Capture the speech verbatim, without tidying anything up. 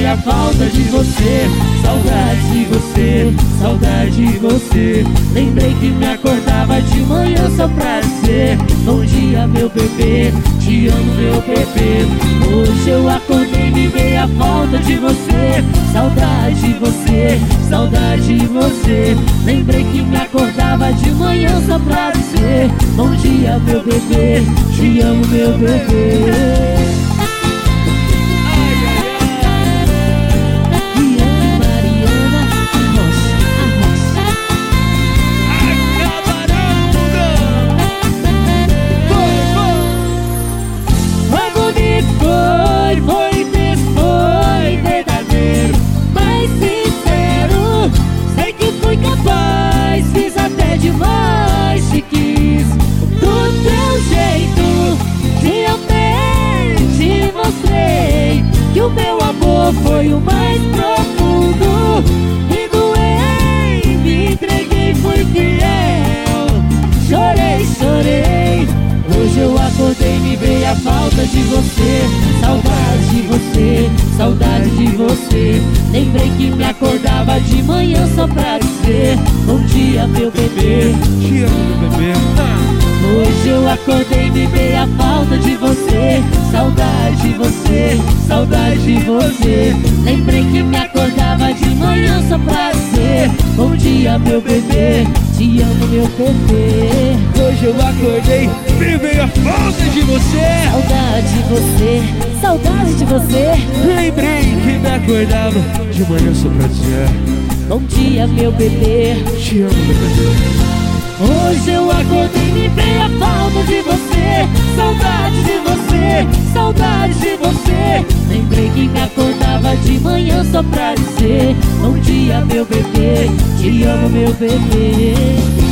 veio a falta de você. Saudade de você, saudade de você. Lembrei que me acordava de manhã só pra dizer bom dia meu bebê, te amo meu bebê. Hoje eu acordei e me veio a falta de você. Saudade de você, saudade de você. Lembrei que me acordava de manhã só pra dizer bom dia meu bebê, te amo meu bebê. Que o meu amor foi o mais profundo. Me doei, me entreguei, fui fiel. Chorei, chorei. Hoje eu acordei e me veio a falta de você. Saudade de você, saudade de você. Lembrei que me acordava de manhã só pra dizer bom dia meu bebê, te amo meu bebê. Hoje eu acordei e me veio a falta de você. Saudade de você, saudade de você. Lembrei que me acordava de manhã só pra dizer bom dia meu bebê, te amo meu bebê. Hoje eu acordei e me veio a falta de você. Saudade de você, saudade de você. Lembrei que me acordava de manhã só pra dizer bom dia meu bebê, te amo meu bebê. Hoje eu acordei e me veio a falta de você. Saudade de você, saudade de você. Lembrei que me acordava de manhã só pra dizer bom dia meu bebê, te amo meu bebê.